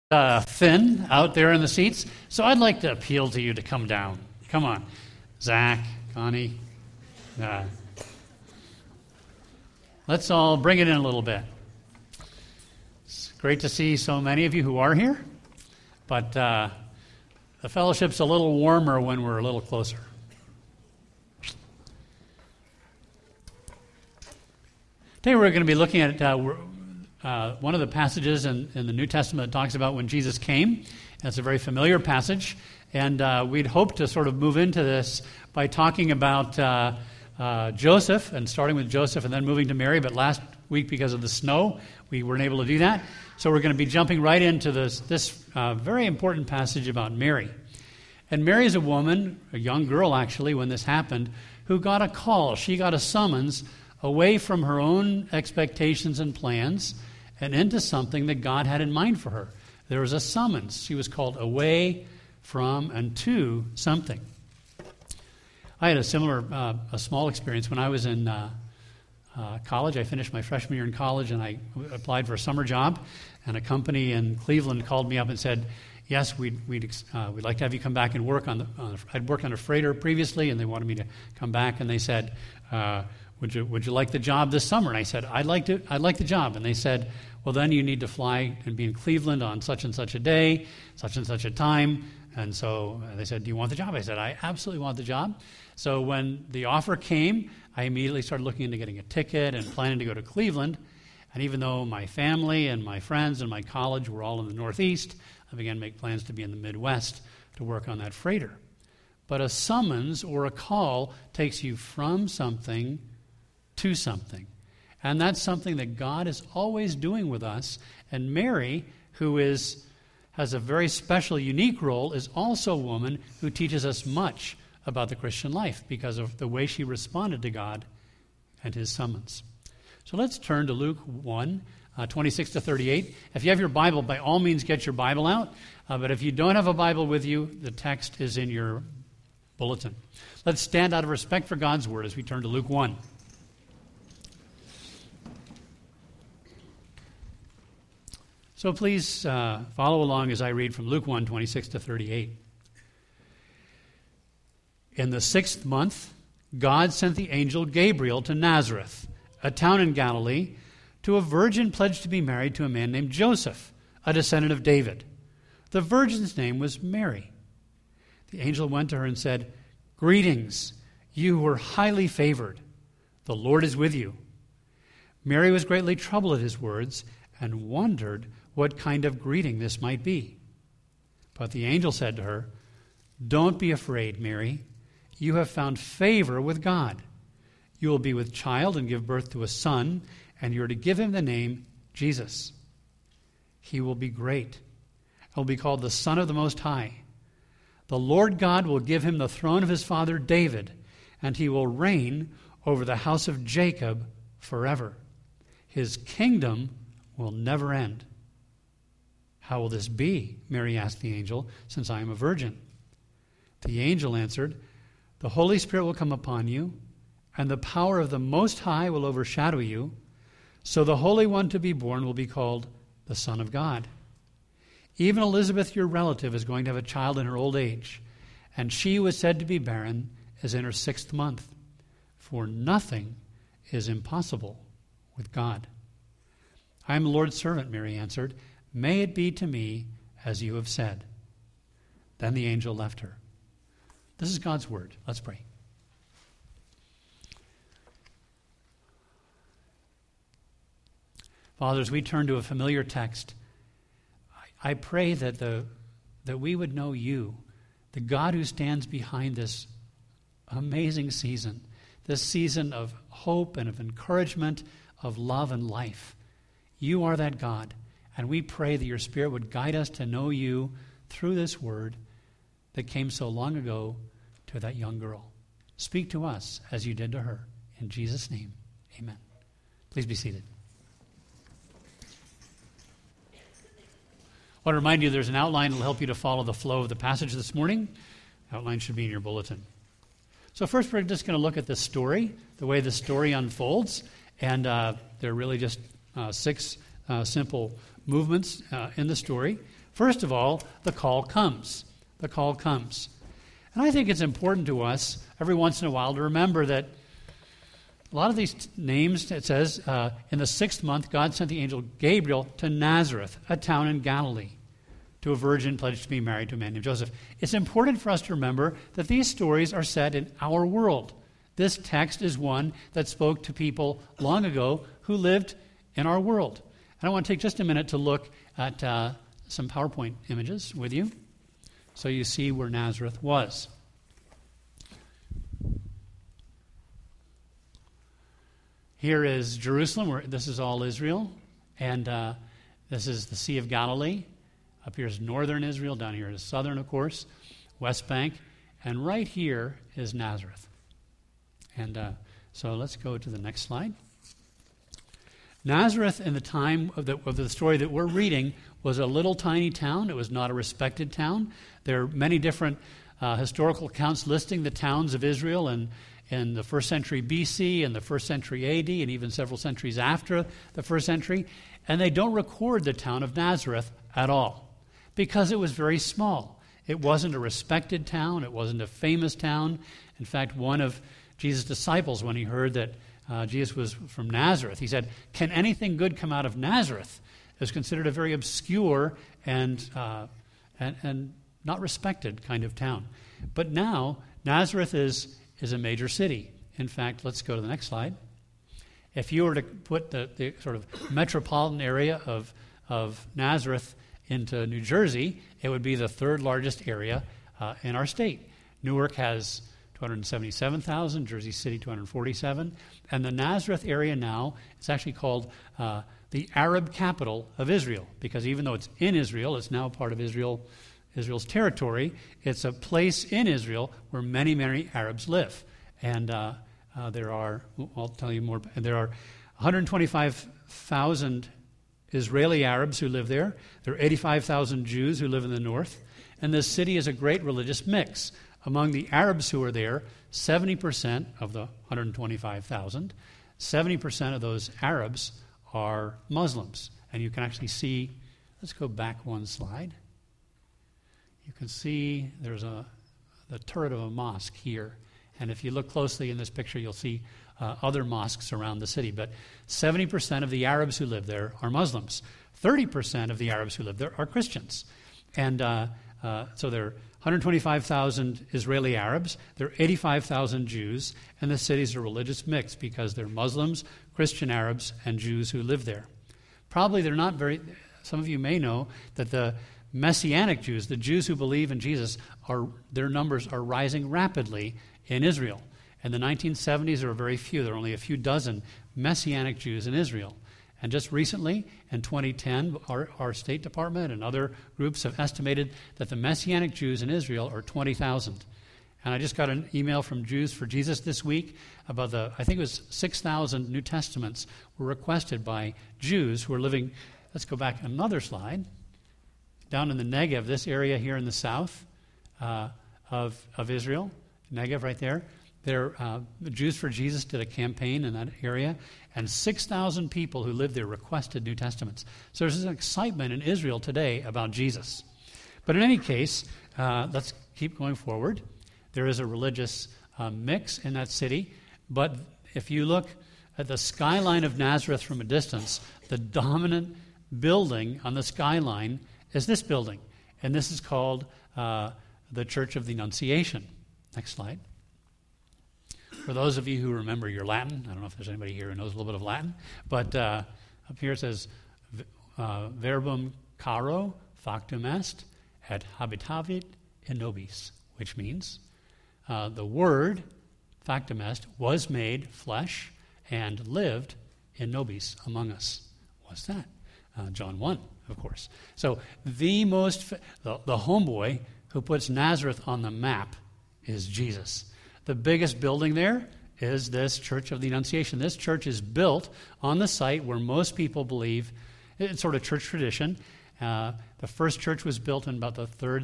thin out there in the seats, so I'd like to appeal to you to come down. Come on. Zach, Connie. Let's all bring it in a little bit. It's great to see so many of you who are here, but the fellowship's a little warmer when we're a little closer. Today we're going to be looking at one of the passages in the New Testament that talks about when Jesus came. It's a very familiar passage, and we'd hope to sort of move into this by talking about Joseph, and starting with Joseph and then moving to Mary, but last week because of the snow, we weren't able to do that. So we're going to be jumping right into this very important passage about Mary. And Mary is a woman, a young girl actually, when this happened, who got a call. She got a summons away from her own expectations and plans and into something that God had in mind for her. There was a summons. She was called away from and to something. I had a similar, a small experience when I was in college. I finished my freshman year in college, and I applied for a summer job, and a company in Cleveland called me up and said, yes, we'd like to have you come back and work on I'd worked on a freighter previously, and they wanted me to come back, and they said, would you like the job this summer? And I said, I'd like the job. And they said, well, then you need to fly and be in Cleveland on such and such a day, such and such a time. And so they said, do you want the job? I said, I absolutely want the job. So when the offer came, I immediately started looking into getting a ticket and planning to go to Cleveland. And even though my family and my friends and my college were all in the Northeast, I began to make plans to be in the Midwest to work on that freighter. But a summons or a call takes you from something to something. And that's something that God is always doing with us. And Mary, who has a very special, unique role, is also a woman who teaches us much about the Christian life because of the way she responded to God and his summons. So let's turn to Luke 1, 26 to 38. If you have your Bible, by all means get your Bible out. But if you don't have a Bible with you, the text is in your bulletin. Let's stand out of respect for God's word as we turn to Luke 1. So please follow along as I read from Luke 1, 26 to 38. In the 6th month, God sent the angel Gabriel to Nazareth, a town in Galilee, to a virgin pledged to be married to a man named Joseph, a descendant of David. The virgin's name was Mary. The angel went to her and said, "Greetings, you who are highly favored. The Lord is with you." Mary was greatly troubled at his words and wondered what kind of greeting this might be. But the angel said to her, "Don't be afraid, Mary. You have found favor with God. You will be with child and give birth to a son, and you are to give him the name Jesus. He will be great and will be called the Son of the Most High. The Lord God will give him the throne of his father David, and he will reign over the house of Jacob forever. His kingdom will never end." "How will this be?" Mary asked the angel, "since I am a virgin?" The angel answered, "The Holy Spirit will come upon you, and the power of the Most High will overshadow you. So the Holy One to be born will be called the Son of God. Even Elizabeth, your relative, is going to have a child in her old age, and she who was said to be barren is in her 6th month. For nothing is impossible with God." "I am the Lord's servant," Mary answered. "May it be to me as you have said." Then the angel left her. This is God's word. Let's pray. Father, as we turn to a familiar text, I pray that we would know you, the God who stands behind this amazing season, this season of hope and of encouragement, of love and life. You are that God, and we pray that your Spirit would guide us to know you through this word that came so long ago to that young girl. Speak to us as you did to her. In Jesus' name, amen. Please be seated. I want to remind you there's an outline that will help you to follow the flow of the passage this morning. The outline should be in your bulletin. So first we're just going to look at the story, the way the story unfolds. And there are really just 6 simple movements in the story. First of all, the call comes. The call comes. And I think it's important to us every once in a while to remember that a lot of these names, it says, in the 6th month, God sent the angel Gabriel to Nazareth, a town in Galilee, to a virgin pledged to be married to a man named Joseph. It's important for us to remember that these stories are set in our world. This text is one that spoke to people long ago who lived in our world. And I want to take just a minute to look at some PowerPoint images with you so you see where Nazareth was. Here is Jerusalem, where this is all Israel, and this is the Sea of Galilee. Up here is northern Israel, down here is southern, of course, West Bank, and right here is Nazareth. And so let's go to the next slide. Nazareth, in the time of the story that we're reading, was a little tiny town. It was not a respected town. There are many different historical accounts listing the towns of Israel in the 1st century BC and the 1st century AD and even several centuries after the 1st century. And they don't record the town of Nazareth at all because it was very small. It wasn't a respected town. It wasn't a famous town. In fact, one of Jesus' disciples, when he heard that Jesus was from Nazareth, he said, "Can anything good come out of Nazareth?" It was considered a very obscure and not respected kind of town. But now, Nazareth is a major city. In fact, let's go to the next slide. If you were to put the sort of metropolitan area of Nazareth into New Jersey, it would be the 3rd largest area in our state. Newark has 277,000, Jersey City 247, and the Nazareth area now is actually called the Arab capital of Israel, because even though it's in Israel, it's now part of Israel's territory. It's a place in Israel where many, many Arabs live. And there are, I'll tell you more, there are 125,000 Israeli Arabs who live there. There are 85,000 Jews who live in the north. And this city is a great religious mix. Among the Arabs who are there, 70% of the 125,000, 70% of those Arabs are Muslims. And you can actually see, let's go back one slide. You can see there's the turret of a mosque here. And if you look closely in this picture, you'll see other mosques around the city. But 70% of the Arabs who live there are Muslims. 30% of the Arabs who live there are Christians. And so there are 125,000 Israeli Arabs, there are 85,000 Jews, and the city's a religious mix because there are Muslims, Christian Arabs, and Jews who live there. Probably they're not very, some of you may know that the Messianic Jews, the Jews who believe in Jesus, their numbers are rising rapidly in Israel. In the 1970s, there were very few. There were only a few dozen Messianic Jews in Israel. And just recently, in 2010, our State Department and other groups have estimated that the Messianic Jews in Israel are 20,000. And I just got an email from Jews for Jesus this week about I think it was 6,000 New Testaments were requested by Jews who are living, let's go back another slide, down in the Negev, this area here in the south of Israel, Negev right there. The Jews for Jesus did a campaign in that area, and 6,000 people who lived there requested New Testaments. So there's an excitement in Israel today about Jesus. But in any case, let's keep going forward. There is a religious mix in that city, but if you look at the skyline of Nazareth from a distance, the dominant building on the skyline is this building, and this is called the Church of the Annunciation. Next slide. For those of you who remember your Latin, I don't know if there's anybody here who knows a little bit of Latin, but up here it says, verbum caro factum est et habitavit in nobis, which means the word, factum est, was made flesh and lived in nobis, among us. What's that? John 1, of course. So the homeboy who puts Nazareth on the map is Jesus. The biggest building there is this Church of the Annunciation. This church is built on the site where most people believe, it's sort of church tradition. The first church was built in about the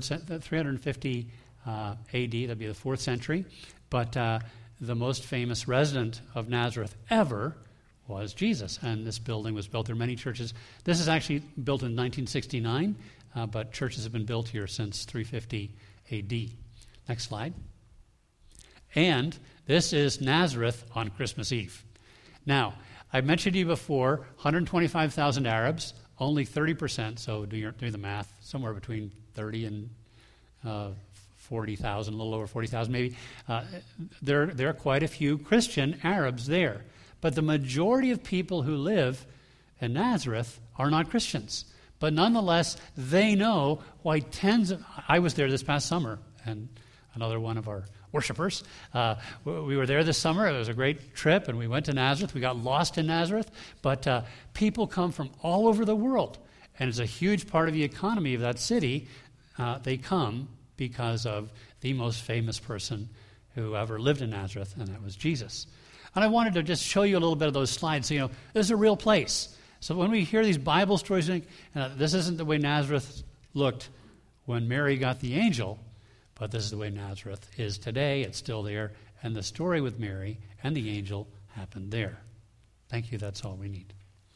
350 AD, that'd be the 4th century. But the most famous resident of Nazareth ever was Jesus, and this building was built. There are many churches. This is actually built in 1969. but churches have been built here since 350 A.D. Next slide. And this is Nazareth on Christmas Eve. Now, I mentioned to you before, 125,000 Arabs, only 30%, so do the math, somewhere between 30 and 40,000, a little over 40,000 maybe. There are quite a few Christian Arabs there. But the majority of people who live in Nazareth are not Christians. But nonetheless, they know why I was there this past summer, and another one of our worshipers. We were there this summer. It was a great trip, and we went to Nazareth. We got lost in Nazareth. But people come from all over the world, and it's a huge part of the economy of that city. They come because of the most famous person who ever lived in Nazareth, and that was Jesus. And I wanted to just show you a little bit of those slides so this is a real place. So when we hear these Bible stories, this isn't the way Nazareth looked when Mary got the angel, but this is the way Nazareth is today. It's still there, and the story with Mary and the angel happened there. Thank you, that's all we need.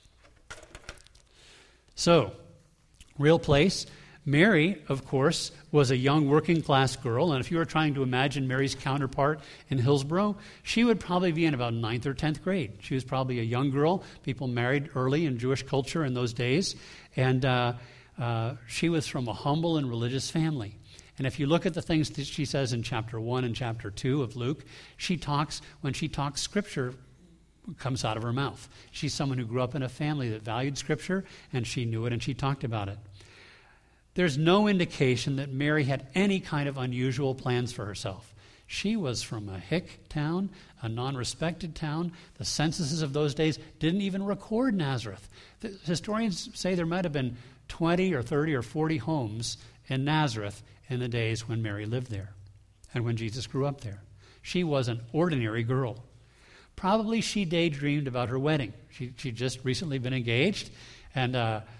So, real place. Mary, of course, was a young working-class girl, and if you were trying to imagine Mary's counterpart in Hillsborough, she would probably be in about 9th or 10th grade. She was probably a young girl. People married early in Jewish culture in those days, and she was from a humble and religious family. And if you look at the things that she says in chapter 1 and chapter 2 of Luke, when she talks, Scripture comes out of her mouth. She's someone who grew up in a family that valued Scripture, and she knew it, and she talked about it. There's no indication that Mary had any kind of unusual plans for herself. She was from a hick town, a non-respected town. The censuses of those days didn't even record Nazareth. The historians say there might have been 20 or 30 or 40 homes in Nazareth in the days when Mary lived there and when Jesus grew up there. She was an ordinary girl. Probably she daydreamed about her wedding. She'd just recently been engaged, and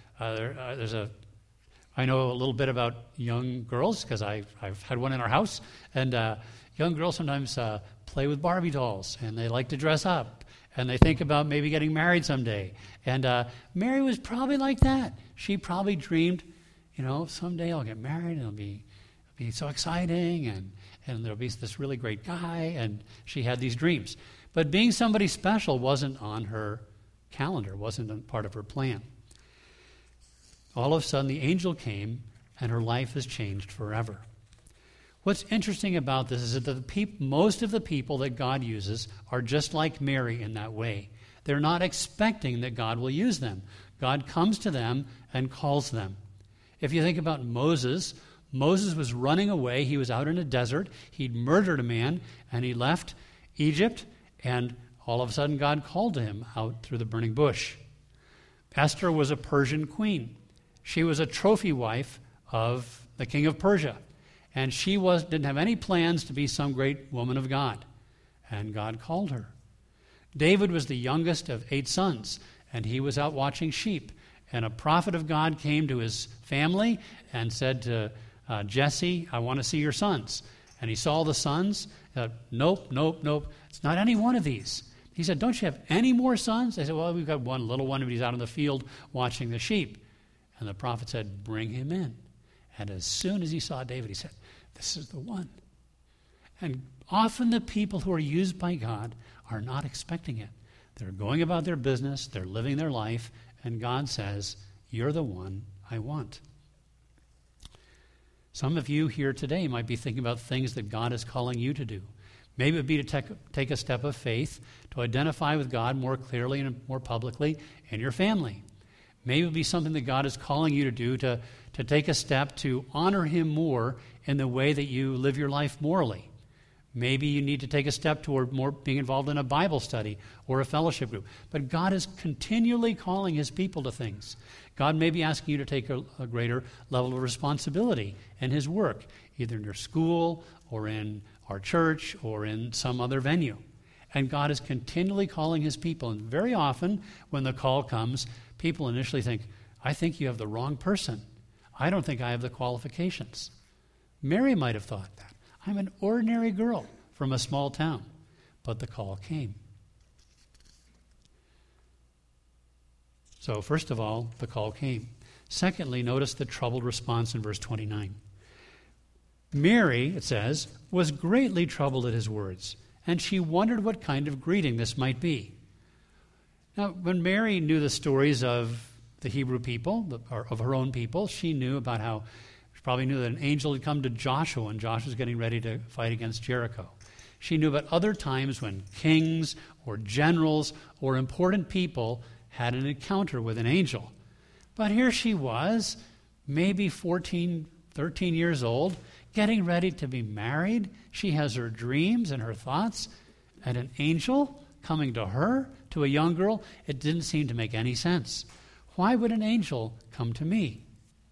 I know a little bit about young girls because I've had one in our house, and young girls sometimes play with Barbie dolls, and they like to dress up, and they think about maybe getting married someday. And Mary was probably like that. She probably dreamed, someday I'll get married, and it'll be so exciting, and there'll be this really great guy, and she had these dreams. But being somebody special wasn't on her calendar, wasn't part of her plan. All of a sudden, the angel came, and her life has changed forever. What's interesting about this is that most of the people that God uses are just like Mary in that way. They're not expecting that God will use them. God comes to them and calls them. If you think about Moses was running away. He was out in a desert. He'd murdered a man, and he left Egypt, and all of a sudden God called to him out through the burning bush. Esther was a Persian queen. She was a trophy wife of the king of Persia, and she didn't have any plans to be some great woman of God, and God called her. David was the youngest of 8 sons, and he was out watching sheep, and a prophet of God came to his family and said to Jesse, I want to see your sons. And he saw the sons. Nope. It's not any one of these. He said, don't you have any more sons? They said, well, we've got one little one, but he's out in the field watching the sheep. And the prophet said, bring him in. And as soon as he saw David, he said, this is the one. And often the people who are used by God are not expecting it. They're going about their business, they're living their life, and God says, you're the one I want. Some of you here today might be thinking about things that God is calling you to do. Maybe it would be to take a step of faith to identify with God more clearly and more publicly in your family. Maybe it would be something that God is calling you to do to take a step to honor Him more in the way that you live your life morally. Maybe you need to take a step toward more being involved in a Bible study or a fellowship group. But God is continually calling His people to things. God may be asking you to take a greater level of responsibility in His work, either in your school or in our church or in some other venue. And God is continually calling His people. And very often when the call comes, people initially think, I think you have the wrong person. I don't think I have the qualifications. Mary might have thought that. I'm an ordinary girl from a small town. But the call came. So first of all, the call came. Secondly, notice the troubled response in verse 29. Mary, it says, was greatly troubled at his words, and she wondered what kind of greeting this might be. Now, when Mary knew the stories of the Hebrew people, or of her own people, she knew about how, she probably knew that an angel had come to Joshua when Joshua was getting ready to fight against Jericho. She knew about other times when kings or generals or important people had an encounter with an angel. But here she was, maybe 14, 13 years old, getting ready to be married. She has her dreams and her thoughts, and an angel coming to her, to a young girl, it didn't seem to make any sense. Why would an angel come to me?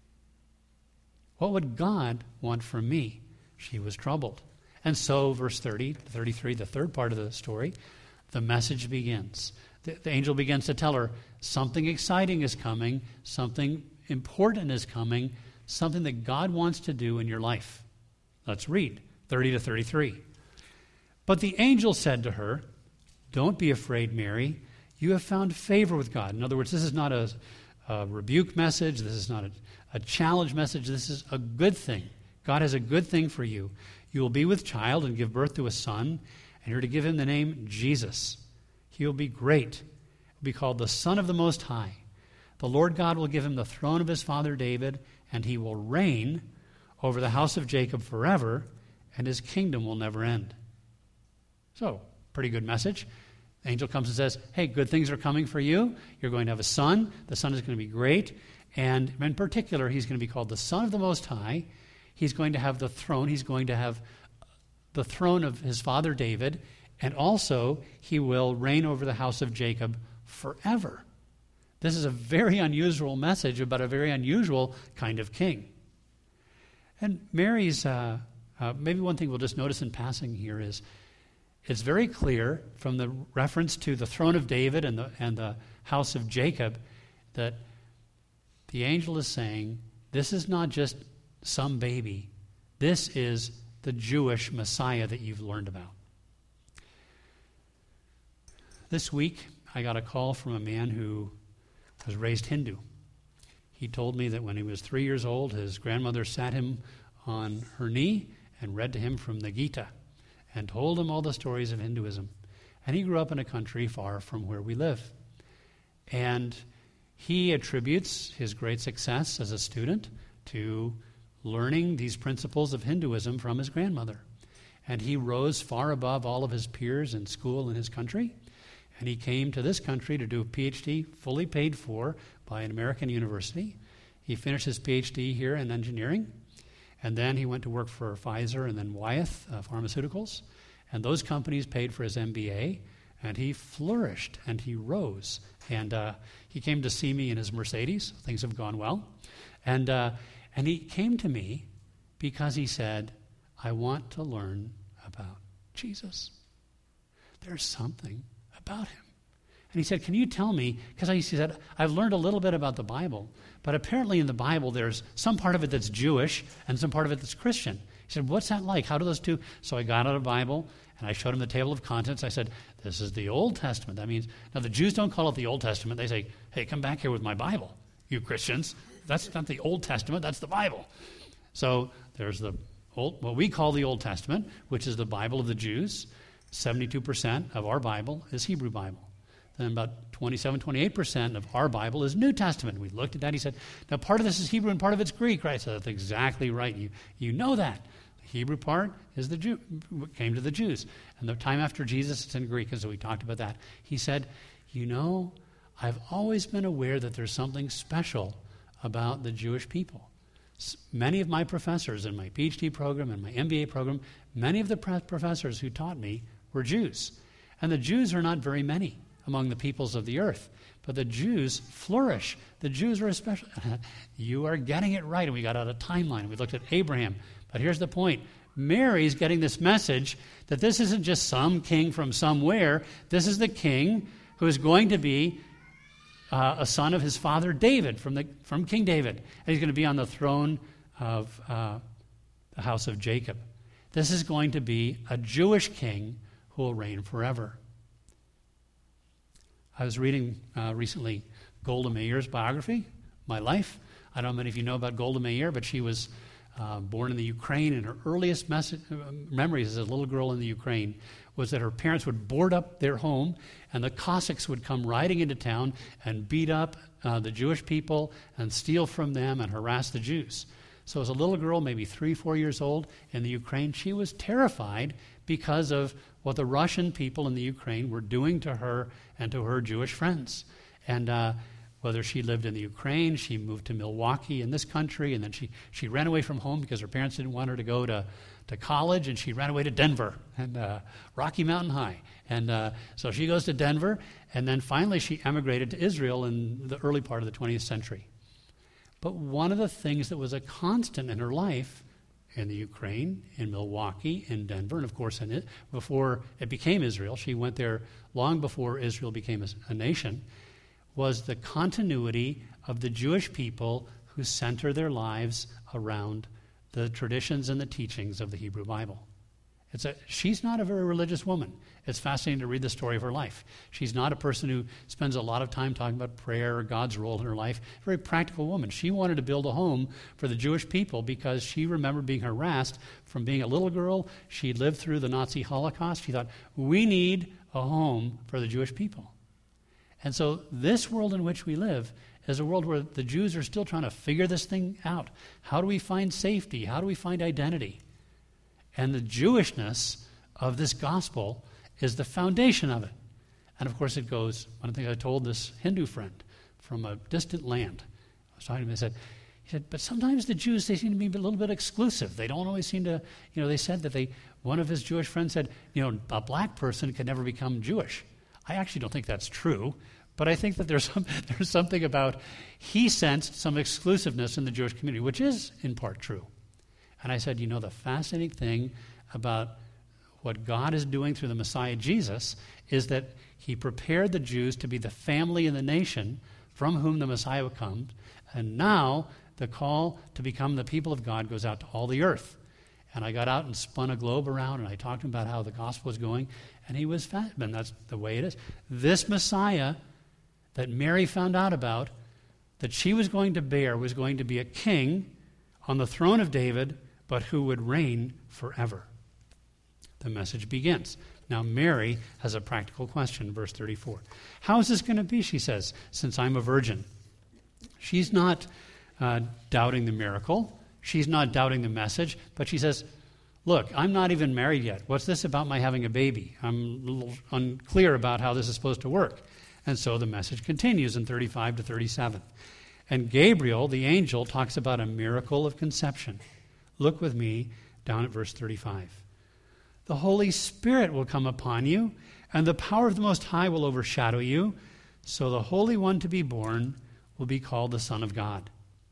What would God want from me? She was troubled. And so, verse 30 to 33, the third part of the story, the message begins. The angel begins to tell her something exciting is coming, something important is coming, something that God wants to do in your life. Let's read 30 to 33. But the angel said to her, "Don't be afraid, Mary. You have found favor with God." In other words, this is not a rebuke message. This is not a challenge message. This is a good thing. God has a good thing for you. You will be with child and give birth to a son, and you're to give him the name Jesus. He will be great. He will be called the Son of the Most High. The Lord God will give him the throne of his father David, and he will reign over the house of Jacob forever, and his kingdom will never end. So, pretty good message. The angel comes and says, hey, good things are coming for you. You're going to have a son. The son is going to be great. And in particular, he's going to be called the Son of the Most High. He's going to have the throne. He's going to have the throne of his father David. And also, he will reign over the house of Jacob forever. This is a very unusual message about a very unusual kind of king. And Mary's, maybe one thing we'll just notice in passing here is, it's very clear from the reference to the throne of David and the house of Jacob that the angel is saying, this is not just some baby. This is the Jewish Messiah that you've learned about. This week, I got a call from a man who was raised Hindu. He told me that when he was 3 years old, his grandmother sat him on her knee and read to him from the Gita and told him all the stories of Hinduism. And he grew up in a country far from where we live. And he attributes his great success as a student to learning these principles of Hinduism from his grandmother. And he rose far above all of his peers in school in his country. And he came to this country to do a PhD fully paid for by an American university. He finished his PhD here in engineering. And then he went to work for Pfizer and then Wyeth Pharmaceuticals. And those companies paid for his MBA. And he flourished and he rose. And he came to see me in his Mercedes. Things have gone well. And he came to me because he said, I want to learn about Jesus. There's something about him. And he said, can you tell me, because he said, I've learned a little bit about the Bible, but apparently in the Bible there's some part of it that's Jewish and some part of it that's Christian. He said, what's that like? How do those two? So I got out a Bible and I showed him the table of contents. I said, this is the Old Testament. That means, now the Jews don't call it the Old Testament. They say, hey, come back here with my Bible, you Christians. That's not the Old Testament, that's the Bible. So there's what we call the Old Testament, which is the Bible of the Jews. 72% of our Bible is Hebrew Bible. Then about 28% of our Bible is New Testament. We looked at that. He said, now part of this is Hebrew and part of it's Greek, right? So that's exactly right. You know that. The Hebrew part is came to the Jews. And the time after Jesus, it's in Greek, and so we talked about that. He said, you know, I've always been aware that there's something special about the Jewish people. Many of my professors in my PhD program and my MBA program, many of the professors who taught me were Jews. And the Jews are not very many among the peoples of the earth. But the Jews flourish. The Jews are especially... You are getting it right. And we got out a timeline. We looked at Abraham. But here's the point. Mary's getting this message that this isn't just some king from somewhere. This is the king who is going to be a son of his father David, from King David. And he's going to be on the throne of the house of Jacob. This is going to be a Jewish king who will reign forever. I was reading recently Golda Meir's biography, My Life. I don't know many of you know about Golda Meir, but she was born in the Ukraine, and her earliest memories as a little girl in the Ukraine was that her parents would board up their home, and the Cossacks would come riding into town and beat up the Jewish people and steal from them and harass the Jews. So as a little girl, maybe 3-4 years old, in the Ukraine, she was terrified because of what the Russian people in the Ukraine were doing to her and to her Jewish friends. And whether she lived in the Ukraine, she moved to Milwaukee in this country, and then she ran away from home because her parents didn't want her to go to college, and she ran away to Denver and Rocky Mountain High. And so she goes to Denver, and then finally she emigrated to Israel in the early part of the 20th century. But one of the things that was a constant in her life in the Ukraine, in Milwaukee, in Denver, and of course before it became Israel, she went there long before Israel became a nation, was the continuity of the Jewish people who center their lives around the traditions and the teachings of the Hebrew Bible. She's not a very religious woman. It's fascinating to read the story of her life. She's not a person who spends a lot of time talking about prayer or God's role in her life. A very practical woman. She wanted to build a home for the Jewish people because she remembered being harassed from being a little girl. She lived through the Nazi Holocaust. She thought, we need a home for the Jewish people. And so this world in which we live is a world where the Jews are still trying to figure this thing out. How do we find safety? How do we find identity? And the Jewishness of this gospel is the foundation of it. And of course it goes, one of the things I told this Hindu friend from a distant land, I was talking to him, he said, but sometimes the Jews, they seem to be a little bit exclusive. They don't always seem to, they said that one of his Jewish friends said, a black person can never become Jewish. I actually don't think that's true, but I think that there's something about, he sensed some exclusiveness in the Jewish community, which is in part true. And I said, the fascinating thing about what God is doing through the Messiah Jesus is that he prepared the Jews to be the family in the nation from whom the Messiah would come, and now the call to become the people of God goes out to all the earth. And I got out and spun a globe around, and I talked to him about how the gospel was going, and he was fat. And that's the way it is. This Messiah that Mary found out about, that she was going to bear, was going to be a king on the throne of David, but who would reign forever. The message begins. Now Mary has a practical question, verse 34. How is this going to be, she says, since I'm a virgin? She's not doubting the miracle. She's not doubting the message, but she says, look, I'm not even married yet. What's this about my having a baby? I'm a little unclear about how this is supposed to work. And so the message continues in 35 to 37. And Gabriel, the angel, talks about a miracle of conception. Look with me down at verse 35. The Holy Spirit will come upon you, and the power of the Most High will overshadow you. So the Holy One to be born will be called the Son of God.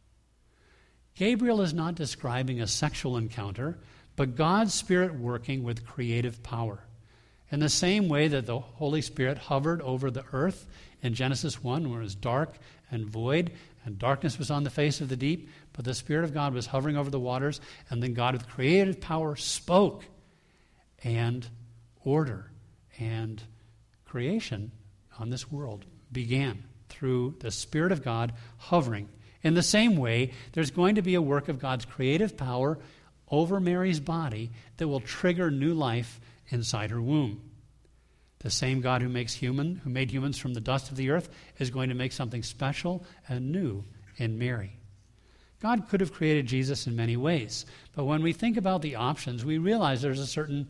Gabriel is not describing a sexual encounter, but God's Spirit working with creative power. In the same way that the Holy Spirit hovered over the earth in Genesis 1, where it was dark and void, and darkness was on the face of the deep, but the Spirit of God was hovering over the waters, and then God with creative power spoke, and order and creation on this world began through the Spirit of God hovering. In the same way, there's going to be a work of God's creative power over Mary's body that will trigger new life inside her womb. The same God who made humans from the dust of the earth is going to make something special and new in Mary. God could have created Jesus in many ways, but when we think about the options, we realize there's a certain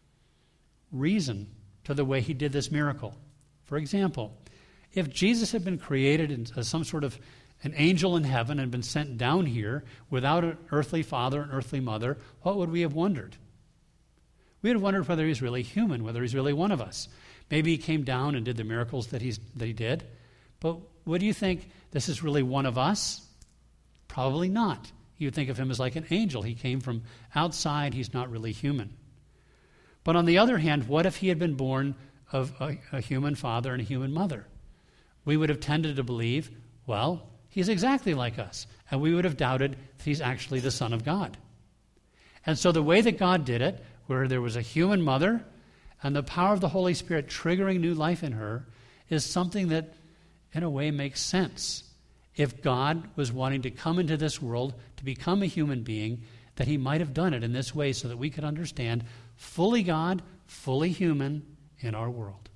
reason to the way he did this miracle. For example, if Jesus had been created as some sort of an angel in heaven and been sent down here without an earthly father and earthly mother, what would we have wondered? We would have wondered whether he's really human, whether he's really one of us. Maybe he came down and did the miracles that he did. But what do you think? This is really one of us? Probably not. You'd think of him as like an angel. He came from outside. He's not really human. But on the other hand, what if he had been born of a human father and a human mother? We would have tended to believe, well, he's exactly like us. And we would have doubted if he's actually the Son of God. And so the way that God did it, where there was a human mother and the power of the Holy Spirit triggering new life in her, is something that, in a way, makes sense. if God was wanting to come into this world to become a human being, that he might have done it in this way so that we could understand fully God, fully human in our world.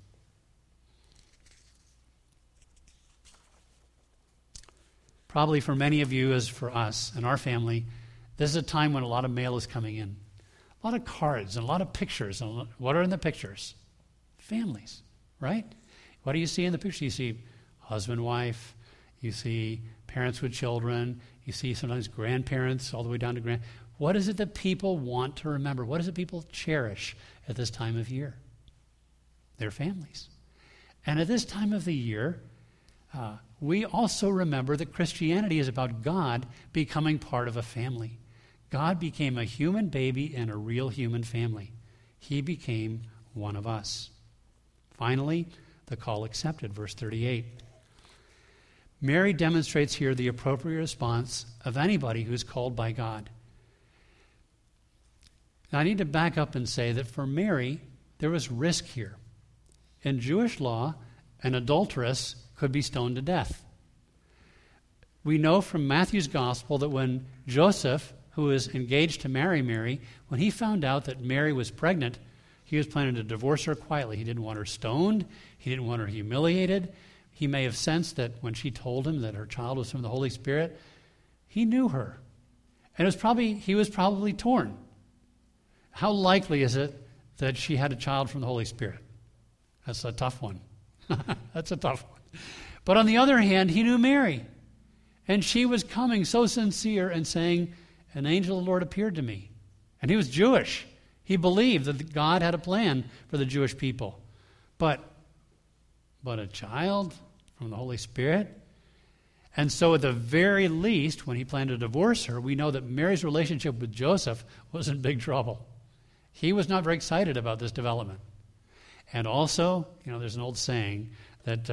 Probably for many of you, as for us and our family, this is a time when a lot of mail is coming in. A lot of cards and a lot of pictures. And what are in the pictures? Families, right? What do you see in the picture? You see husband, wife. You see parents with children. You see sometimes grandparents all the way down to What is it that people want to remember? What is it people cherish at this time of year? Their families. And at this time of the year, we also remember that Christianity is about God becoming part of a family. God became a human baby in a real human family. He became one of us. Finally, the call accepted, verse 38. Mary demonstrates here the appropriate response of anybody who's called by God. Now, I need to back up and say that for Mary, there was risk here. In Jewish law, an adulteress could be stoned to death. We know from Matthew's gospel that when Joseph, who was engaged to marry Mary, when he found out that Mary was pregnant, he was planning to divorce her quietly. He didn't want her stoned. He didn't want her humiliated. He may have sensed that when she told him that her child was from the Holy Spirit, he knew her. And he was probably torn. How likely is it that she had a child from the Holy Spirit? That's a tough one. That's a tough one. But on the other hand, he knew Mary. And she was coming so sincere and saying, an angel of the Lord appeared to me. And he was Jewish. He believed that God had a plan for the Jewish people. But a child from the Holy Spirit? And so at the very least, when he planned to divorce her, we know that Mary's relationship with Joseph was in big trouble. He was not very excited about this development. And also, there's an old saying that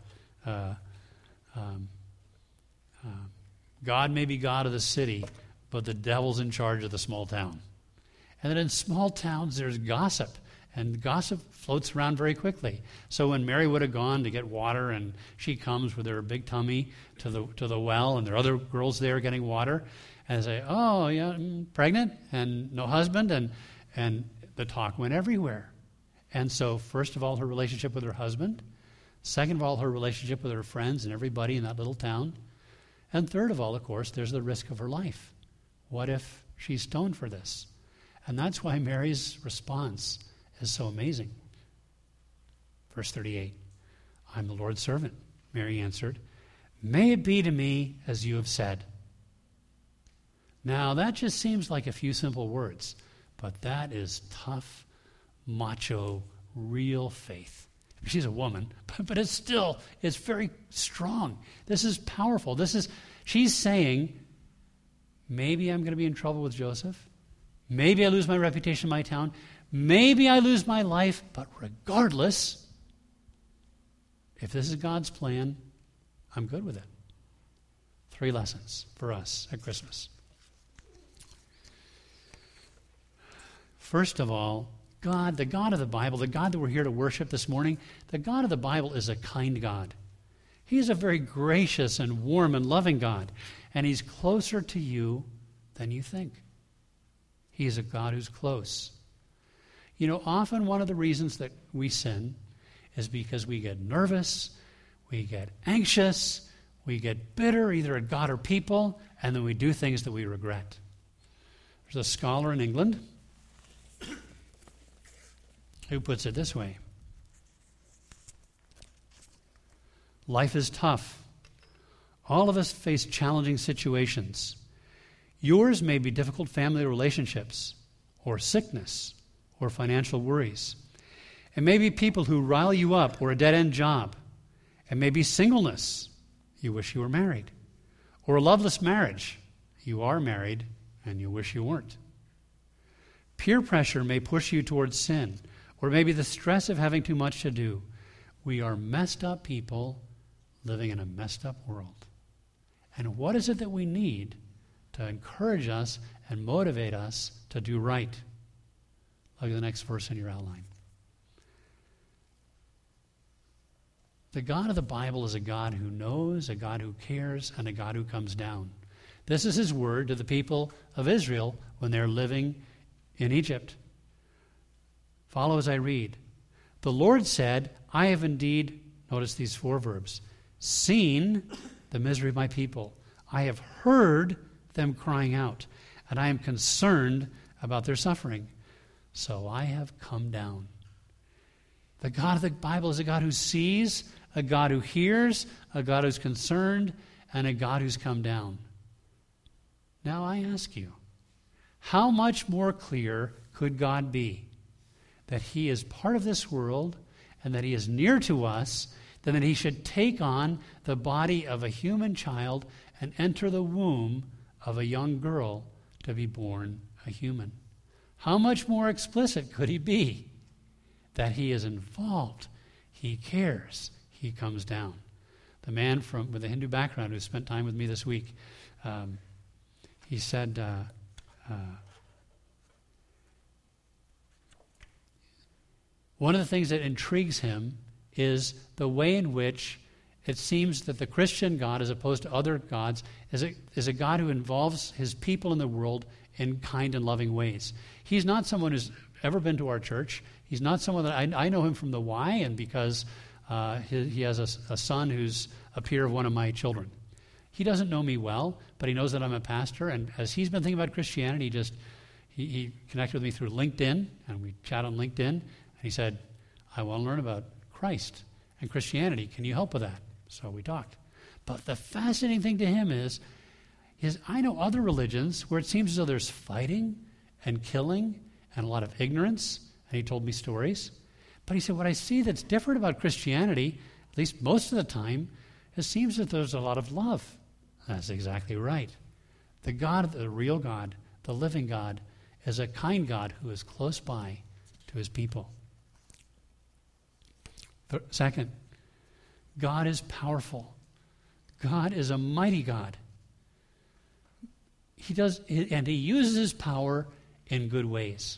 God may be God of the city, but the devil's in charge of the small town. And that in small towns there's gossip, and gossip floats around very quickly. So when Mary would have gone to get water, and she comes with her big tummy to the well, and there are other girls there getting water, and they say, "Oh, yeah, pregnant and no husband," and the talk went everywhere. And so, first of all, her relationship with her husband. Second of all, her relationship with her friends and everybody in that little town. And third of all, of course, there's the risk of her life. What if she's stoned for this? And that's why Mary's response is so amazing. Verse 38, I'm the Lord's servant, Mary answered. May it be to me as you have said. Now, that just seems like a few simple words, but that is tough, macho, real faith. She's a woman, but it's very strong. This is powerful. She's saying, maybe I'm going to be in trouble with Joseph. Maybe I lose my reputation in my town. Maybe I lose my life, but regardless, if this is God's plan, I'm good with it. 3 lessons for us at Christmas. First of all, God, the God of the Bible, the God that we're here to worship this morning, the God of the Bible is a kind God. He is a very gracious and warm and loving God, and He's closer to you than you think. He is a God who's close. Often one of the reasons that we sin is because we get nervous, we get anxious, we get bitter either at God or people, and then we do things that we regret. There's a scholar in England who puts it this way. Life is tough. All of us face challenging situations. Yours may be difficult family relationships, or sickness, or financial worries. It may be people who rile you up, or a dead-end job. It may be singleness. You wish you were married. Or a loveless marriage. You are married, and you wish you weren't. Peer pressure may push you towards sin, or maybe the stress of having too much to do. We are messed up people living in a messed up world. And what is it that we need to encourage us and motivate us to do right? Look at the next verse in your outline. The God of the Bible is a God who knows, a God who cares, and a God who comes down. This is his word to the people of Israel when they're living in Egypt. Follow as I read. The Lord said, I have indeed, notice these 4 verbs, seen the misery of my people. I have heard them crying out, and I am concerned about their suffering. So I have come down. The God of the Bible is a God who sees, a God who hears, a God who's concerned, and a God who's come down. Now I ask you, how much more clear could God be that he is part of this world and that he is near to us than that he should take on the body of a human child and enter the womb of a young girl to be born a human? How much more explicit could he be that he is involved, he cares, he comes down? The man with a Hindu background who spent time with me this week, he said, one of the things that intrigues him is the way in which it seems that the Christian God, as opposed to other gods, is a God who involves his people in the world in kind and loving ways. He's not someone who's ever been to our church. He's not someone that I know him from the Y, and because he has a son who's a peer of one of my children. He doesn't know me well, but he knows that I'm a pastor, and as he's been thinking about Christianity, he connected with me through LinkedIn, and we chat on LinkedIn, and he said, I want to learn about Christ and Christianity. Can you help with that? So we talked. But the fascinating thing to him is I know other religions where it seems as though there's fighting and killing and a lot of ignorance, and he told me stories. But he said, what I see that's different about Christianity, at least most of the time, it seems that there's a lot of love. That's exactly right. The God, the real God, the living God, is a kind God who is close by to his people. Second, God is powerful. God is a mighty God. He uses his power in good ways.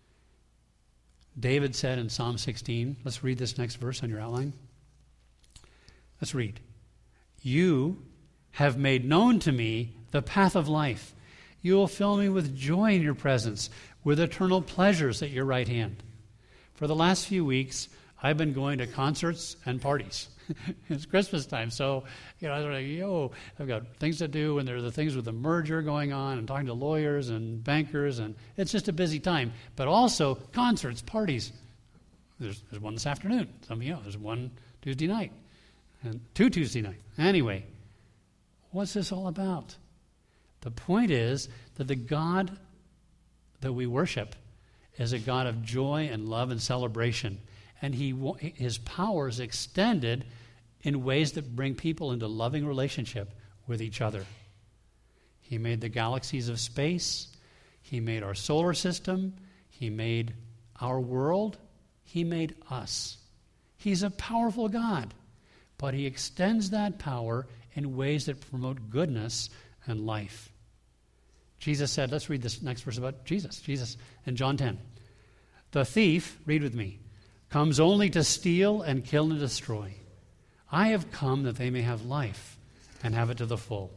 David said in Psalm 16, let's read this next verse on your outline. Let's read. You have made known to me the path of life. You will fill me with joy in your presence, with eternal pleasures at your right hand. For the last few weeks, I've been going to concerts and parties. It's Christmas time, so I was like, I've got things to do, and there are the things with the merger going on, and talking to lawyers and bankers, and it's just a busy time. But also concerts, parties. There's one this afternoon. Some of you know, there's one Tuesday night, and 2 Tuesday nights. Anyway, what's this all about? The point is that the God that we worship is a God of joy and love and celebration. And his power is extended in ways that bring people into loving relationship with each other. He made the galaxies of space. He made our solar system. He made our world. He made us. He's a powerful God, but he extends that power in ways that promote goodness and life. Jesus said, let's read this next verse about Jesus. Jesus in John 10. The thief, read with me, comes only to steal and kill and destroy. I have come that they may have life and have it to the full.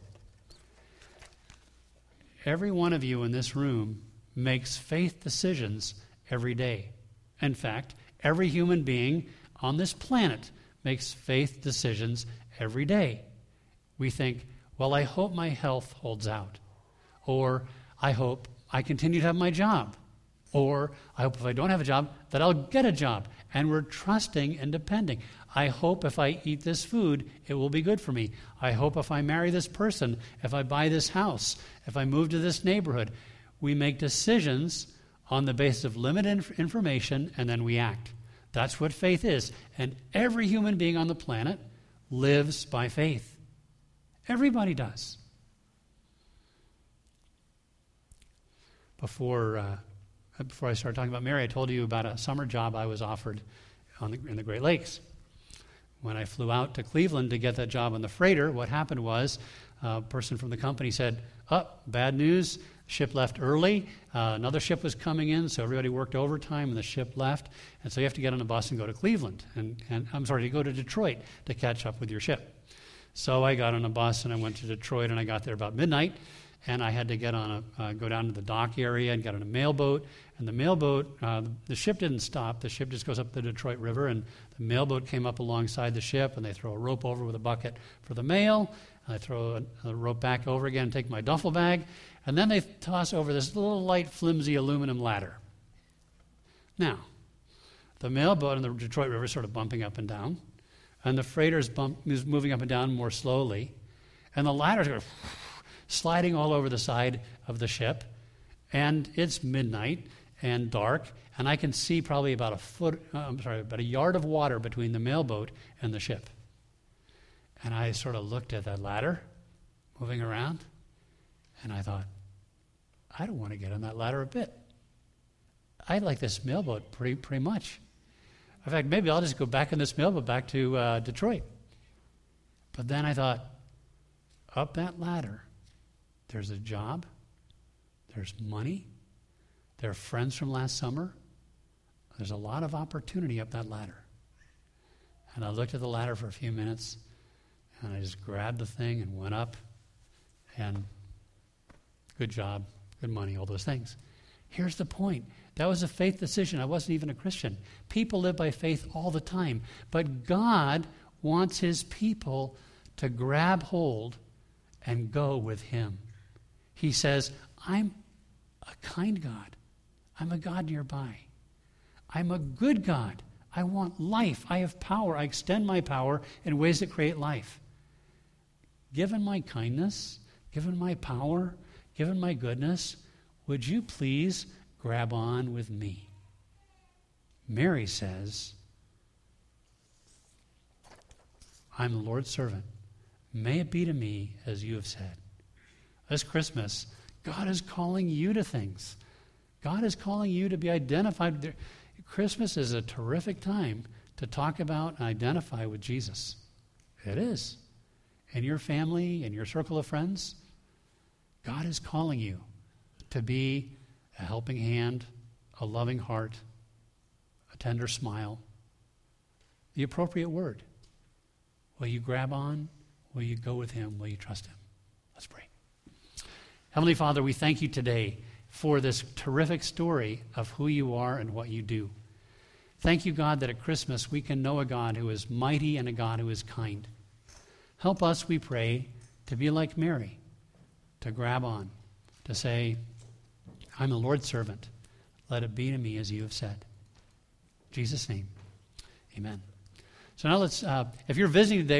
Every one of you in this room makes faith decisions every day. In fact, every human being on this planet makes faith decisions every day. We think, well, I hope my health holds out. Or I hope I continue to have my job. Or I hope if I don't have a job, that I'll get a job. And we're trusting and depending. I hope if I eat this food, it will be good for me. I hope if I marry this person, if I buy this house, if I move to this neighborhood. We make decisions on the basis of limited information, and then we act. That's what faith is. And every human being on the planet lives by faith. Everybody does. Before I started talking about Mary, I told you about a summer job I was offered in the Great Lakes. When I flew out to Cleveland to get that job on the freighter, what happened was a person from the company said, bad news, Ship left early. Another ship was coming in, so everybody worked overtime, and the ship left. And so you have to get on a bus and go to Cleveland, to go to Detroit to catch up with your ship. So I got on a bus, and I went to Detroit, and I got there about midnight. And I had to get on go down to the dock area and get on a mailboat. And the mailboat, the ship didn't stop. The ship just goes up the Detroit River, and the mailboat came up alongside the ship, and they throw a rope over with a bucket for the mail. I throw a rope back over again and take my duffel bag, and then they toss over this little light, flimsy aluminum ladder. Now, the mailboat in the Detroit River is sort of bumping up and down, and the freighter's is moving up and down more slowly, and the ladder's going sliding all over the side of the ship, and it's midnight and dark, and I can see probably about about a yard of water between the mailboat and the ship. And I sort of looked at that ladder moving around, and I thought, I don't want to get on that ladder a bit. I like this mailboat pretty much. In fact, maybe I'll just go back in this mailboat back to Detroit. But then I thought, up that ladder, there's a job, there's money, there are friends from last summer. There's a lot of opportunity up that ladder. And I looked at the ladder for a few minutes, and I just grabbed the thing and went up, and good job, good money, all those things. Here's the point. That was a faith decision. I wasn't even a Christian. People live by faith all the time. But God wants his people to grab hold and go with him. He says, I'm a kind God. I'm a God nearby. I'm a good God. I want life. I have power. I extend my power in ways that create life. Given my kindness, given my power, given my goodness, would you please grab on with me? Mary says, I'm the Lord's servant. May it be to me as you have said. This Christmas, God is calling you to things. God is calling you to be identified. Christmas is a terrific time to talk about and identify with Jesus. It is. And your family and your circle of friends, God is calling you to be a helping hand, a loving heart, a tender smile, the appropriate word. Will you grab on? Will you go with him? Will you trust him? Let's pray. Heavenly Father, we thank you today for this terrific story of who you are and what you do. Thank you, God, that at Christmas we can know a God who is mighty and a God who is kind. Help us, we pray, to be like Mary, to grab on, to say, I'm the Lord's servant. Let it be to me as you have said. In Jesus' name, amen. So now let's, if you're visiting today,